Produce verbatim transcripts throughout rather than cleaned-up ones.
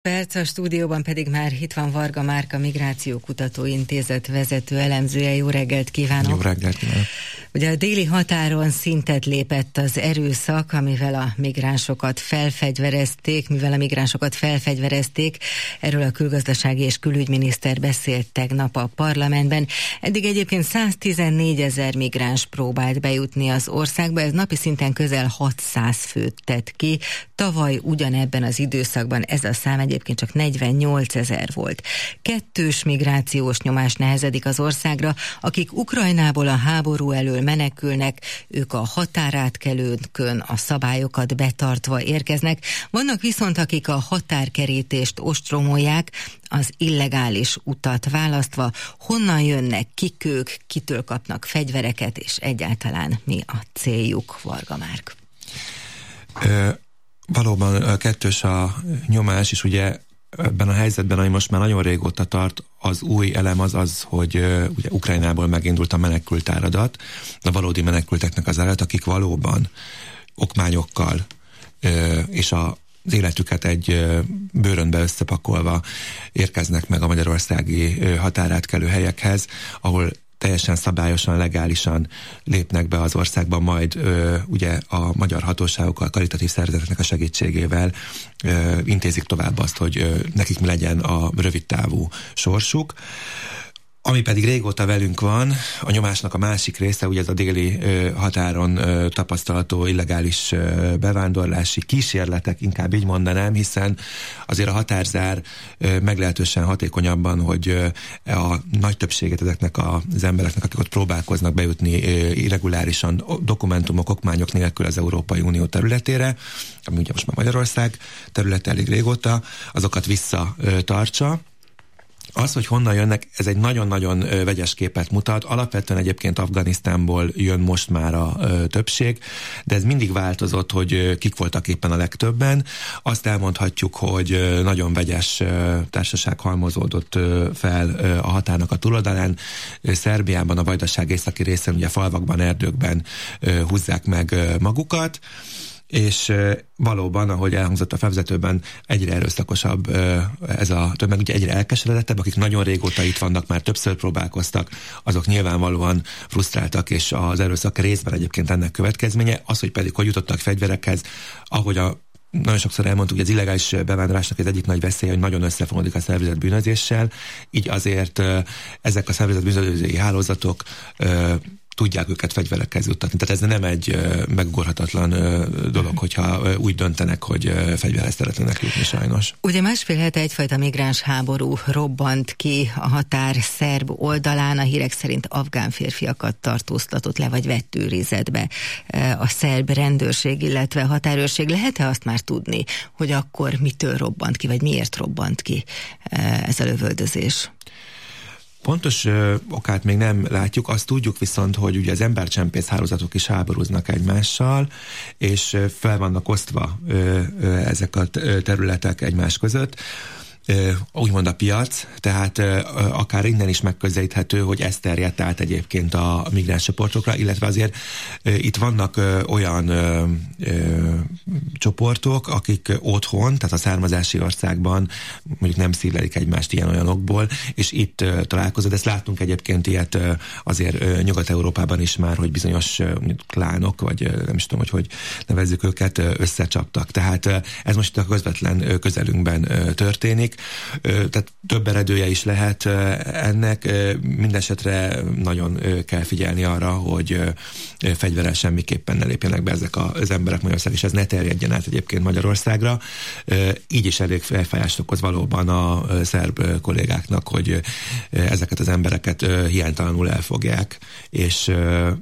Perc, a stúdióban pedig már itt van Varga Márka, Migrációkutató Intézet vezető elemzője. Jó reggelt kívánok! Jó reggelt kívánok! Ugye a déli határon szintet lépett az erőszak, amivel a migránsokat felfegyverezték, mivel a migránsokat felfegyverezték. Erről a külgazdasági és külügyminiszter beszélt tegnap a parlamentben. Eddig egyébként száztizennégyezer migráns próbált bejutni az országba, ez napi szinten közel hatszáz főt tett ki. Tavaly ugyanebben az időszakban ez a szám egyébként csak negyvennyolcezer volt. Kettős migrációs nyomás nehezedik az országra, akik Ukrajnából a háború elől menekülnek, ők a határátkelőkön a szabályokat betartva érkeznek. Vannak viszont, akik a határkerítést ostromolják, az illegális utat választva. Honnan jönnek, kik ők, kitől kapnak fegyvereket, és egyáltalán mi a céljuk, Varga Márk? Ö- Valóban kettős a nyomás, és ugye ebben a helyzetben, ami most már nagyon régóta tart, az új elem az az, hogy ugye Ukrajnából megindult a menekült áradat, a valódi menekülteknek az áradat, akik valóban okmányokkal és a az életüket egy bőrönbe összepakolva érkeznek meg a magyarországi határátkelő helyekhez, ahol teljesen szabályosan, legálisan lépnek be az országba, majd ö, ugye a magyar hatóságokkal, karitatív szervezeteknek a segítségével ö, intézik tovább azt, hogy ö, nekik mi legyen a rövidtávú sorsuk. Ami pedig régóta velünk van, a nyomásnak a másik része, ugye ez a déli ö, határon ö, tapasztalható illegális ö, bevándorlási kísérletek, inkább így mondanám, hiszen azért a határzár ö, meglehetősen hatékonyabban, hogy ö, a nagy többséget ezeknek az embereknek, akik ott próbálkoznak bejutni ö, irregulárisan dokumentumok, okmányok nélkül az Európai Unió területére, ami ugye most már Magyarország területe elég régóta, azokat visszatartsa. Az, hogy honnan jönnek, ez egy nagyon-nagyon vegyes képet mutat. Alapvetően egyébként Afganisztánból jön most már a ö, többség, de ez mindig változott, hogy ö, kik voltak éppen a legtöbben. Azt elmondhatjuk, hogy ö, nagyon vegyes ö, társaság halmozódott ö, fel ö, a határnak a túloldalán. Ö, Szerbiában, a Vajdaság északi részén, ugye falvakban, erdőkben ö, húzzák meg ö, magukat, és valóban, ahogy elhangzott a felvezetőben, egyre erőszakosabb ez a tömeg, ugye egyre elkeseredettebb, akik nagyon régóta itt vannak, már többször próbálkoztak, azok nyilvánvalóan frusztráltak, és az erőszak részben egyébként ennek következménye, az, hogy pedig hogy jutottak fegyverekhez, ahogy a nagyon sokszor elmondtuk, hogy az illegális bevándorlásnak az egyik nagy veszélye, hogy nagyon összefonódik a szervezett bűnözéssel, így azért ezek a szervezett bűnözői hálózatok tudják őket fegyverekhez juttatni. Tehát ez nem egy uh, megugorhatatlan uh, dolog, hogyha uh, úgy döntenek, hogy uh, fegyverhez szeretnének jutni, sajnos. Ugye másfél hete egyfajta migráns háború robbant ki a határ szerb oldalán, a hírek szerint afgán férfiakat tartóztatott le, vagy vett őrizetbe a szerb rendőrség, illetve határőrség. Lehet-e azt már tudni, hogy akkor mitől robbant ki, vagy miért robbant ki ez a lövöldözés? Pontos ö, okát még nem látjuk, azt tudjuk viszont, hogy ugye az embercsempész hálózatok is háborúznak egymással, és ö, fel vannak osztva ö, ö, ezek a területek egymás között. Úgymond a piac, tehát akár innen is megközelíthető, hogy ez terjedt át egyébként a migráns csoportokra, illetve azért itt vannak olyan ö, ö, csoportok, akik otthon, tehát a származási országban mondjuk nem szívlelik egymást ilyen-olyan okból, és itt ö, találkozod. Ezt láttunk egyébként ilyet ö, azért ö, Nyugat-Európában is már, hogy bizonyos ö, klánok, vagy ö, nem is tudom, hogy hogy nevezzük őket, ö, összecsaptak. Tehát ö, ez most a közvetlen ö, közelünkben ö, történik. Tehát több eredője is lehet ennek. Mindenesetre nagyon kell figyelni arra, hogy fegyverrel semmiképpen ne lépjenek be ezek az emberek Magyarország, és ez ne terjedjen át egyébként Magyarországra. Így is elég felfájást okoz valóban a szerb kollégáknak, hogy ezeket az embereket hiánytalanul elfogják, és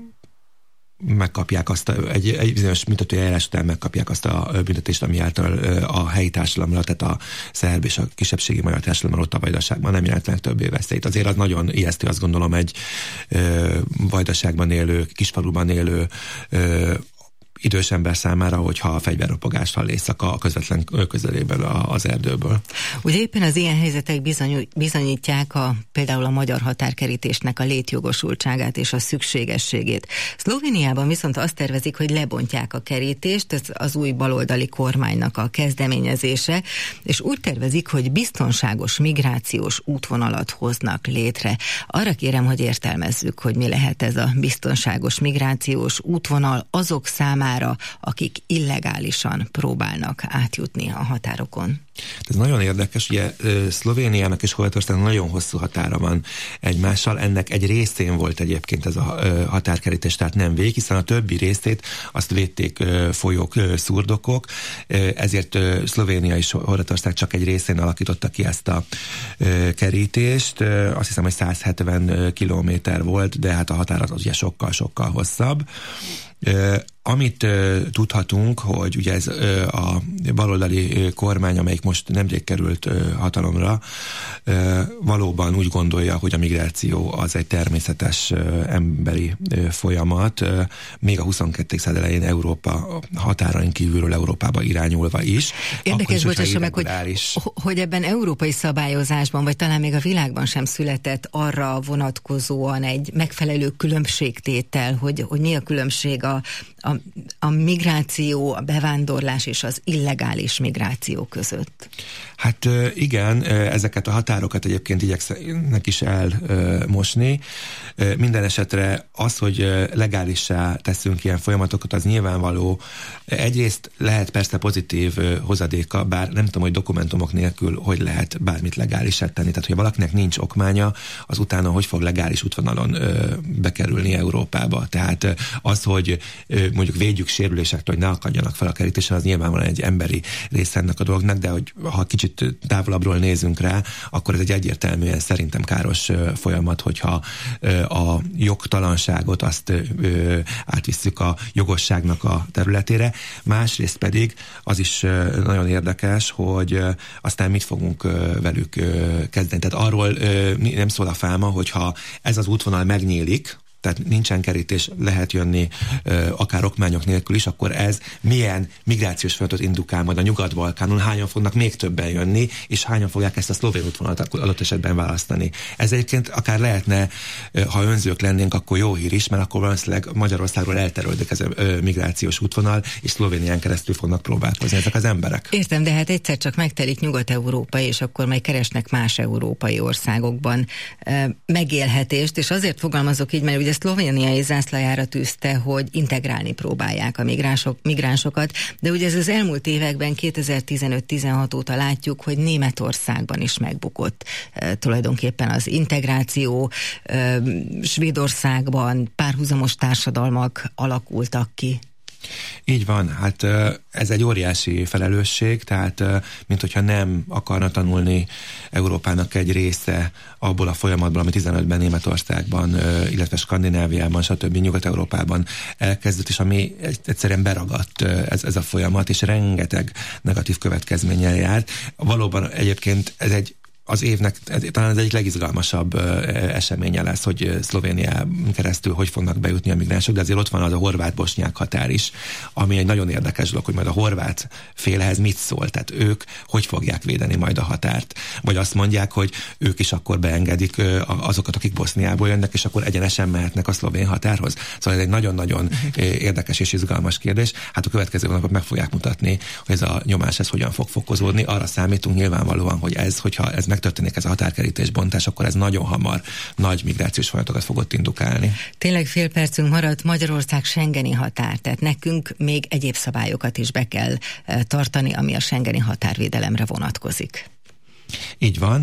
megkapják azt a, egy, egy bizonyos büntetői eljárás után megkapják azt a büntetést, ami által a helyi társadalomra, tehát a szerb és a kisebbségi magyar társadalomra ott a Vajdaságban nem jelentenek többé veszélyt. Azért az nagyon ijesztő, azt gondolom, egy ö, Vajdaságban élő, kisfaluban élő ö, idős ember számára, hogyha a fegyverropogást hall éjszaka a közvetlen közelében az erdőből. Ugye éppen az ilyen helyzetek bizony, bizonyítják a, például a magyar határkerítésnek a létjogosultságát és a szükségességét. Szlovéniában viszont azt tervezik, hogy lebontják a kerítést, ez az új baloldali kormánynak a kezdeményezése, és úgy tervezik, hogy biztonságos migrációs útvonalat hoznak létre. Arra kérem, hogy értelmezzük, hogy mi lehet ez a biztonságos migrációs útvonal azok számára, akik illegálisan próbálnak átjutni a határokon. Ez nagyon érdekes, ugye Szlovéniának és Horvátországnak nagyon hosszú határa van egymással, ennek egy részén volt egyébként ez a határkerítés, tehát nem végig, hiszen a többi részét azt védték folyók, szurdokok, ezért Szlovénia és Horvátország csak egy részén alakította ki ezt a kerítést, azt hiszem, hogy száz hetven kilométer volt, de hát a határ az ugye sokkal-sokkal hosszabb. Uh, amit uh, tudhatunk, hogy ugye ez uh, a baloldali uh, kormány, amelyik most nemrég került uh, hatalomra, uh, valóban úgy gondolja, hogy a migráció az egy természetes uh, emberi uh, folyamat, uh, még a huszonkettő század elején Európa határain kívülről Európába irányulva is. Érdekes, bocsássa meg, hogy, hogy ebben európai szabályozásban, vagy talán még a világban sem született arra vonatkozóan egy megfelelő különbségtétel, hogy, hogy mi a különbség a, a, a migráció, a bevándorlás és az illegális migráció között. Hát igen, ezeket a határokat egyébként igyekszenek is elmosni. Minden esetre az, hogy legálissá teszünk ilyen folyamatokat, az nyilvánvaló. Egyrészt lehet persze pozitív hozadéka, bár nem tudom, hogy dokumentumok nélkül hogy lehet bármit legálissá tenni. Tehát, hogy valakinek nincs okmánya, az utána hogy fog legális útvonalon bekerülni Európába. Tehát az, hogy mondjuk védjük sérülésektől, hogy ne akadjanak fel a kerítésen, az nyilvánvalóan egy emberi része ennek a dolognak, de hogy ha kicsit távolabbról nézünk rá, akkor ez egy egyértelműen szerintem káros folyamat, hogyha a jogtalanságot azt átvisszük a jogosságnak a területére. Másrészt pedig az is nagyon érdekes, hogy aztán mit fogunk velük kezdeni. Tehát arról nem szól a fáma, hogyha ez az útvonal megnyílik, tehát nincsen kerítés, lehet jönni ö, akár okmányok nélkül is, akkor ez milyen migrációs folyamatot indukál majd a Nyugat-Balkánon, hányan fognak még többen jönni, és hányan fogják ezt a szlovén útvonalat adott esetben választani. Ez egyébként akár lehetne, ha önzők lennénk, akkor jó hír is, mert akkor valószínűleg Magyarországról elterülődik ez a ö, migrációs útvonal, és Szlovénián keresztül fognak próbálkozni ezek az emberek. Értem, de hát egyszer csak megtelik Nyugat-Európa, és akkor majd keresnek más európai országokban ö, megélhetést, és azért fogalmazok így, mert ugye szlovéniai zászlajára tűzte, hogy integrálni próbálják a migránsok, migránsokat, de ugye ez az elmúlt években kétezer-tizenöt-tizenhat óta látjuk, hogy Németországban is megbukott e, tulajdonképpen az integráció, e, Svédországban párhuzamos társadalmak alakultak ki. Így van, hát ez egy óriási felelősség, tehát mint hogyha nem akarna tanulni Európának egy része abból a folyamatból, ami tizenötben Németországban, illetve Skandináviában, stb. Nyugat-Európában elkezdett, és ami egyszerűen beragadt ez, ez a folyamat, és rengeteg negatív következménnyel járt. Valóban egyébként ez egy az évnek talán az egyik legizgalmasabb eseménye lesz, hogy Szlovénián keresztül hogy fognak bejutni a migránsok, de azért ott van az a horvát-bosnyák határ is, ami egy nagyon érdekes dolog, hogy majd a horvát félehez mit szól, tehát ők hogy fogják védeni majd a határt. Vagy azt mondják, hogy ők is akkor beengedik azokat, akik Boszniából jönnek, és akkor egyenesen mehetnek a szlovén határhoz. Szóval ez egy nagyon-nagyon érdekes és izgalmas kérdés. Hát a következő napok meg fogják mutatni, hogy ez a nyomás ez hogyan fog fokozódni. Arra számítunk nyilvánvalóan, hogy ez, hogyha ez megtörténik, ez a határkerítés bontás, akkor ez nagyon hamar nagy migrációs folyamatokat fogott indukálni. Tényleg fél percünk maradt. Magyarország schengeni határ, tehát nekünk még egyéb szabályokat is be kell tartani, ami a schengeni határvédelemre vonatkozik. Így van,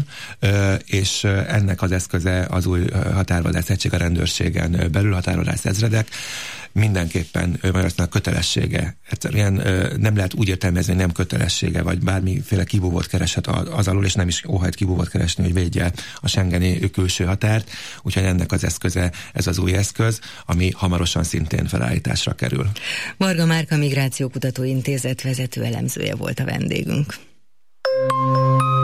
és ennek az eszköze az új határvadász egység a rendőrségen belül, határvadász ezredek. Mindenképpen Magyarországnak kötelessége. Egyszerűen nem lehet úgy értelmezni, hogy nem kötelessége, vagy bármiféle kibúvót kereshet az alól, és nem is óhajt kibúvót keresni, hogy védje a schengeni külső határt. Úgyhogy ennek az eszköze, ez az új eszköz, ami hamarosan szintén felállításra kerül. Varga Márka Migrációkutató Intézet vezető elemzője volt a vendégünk.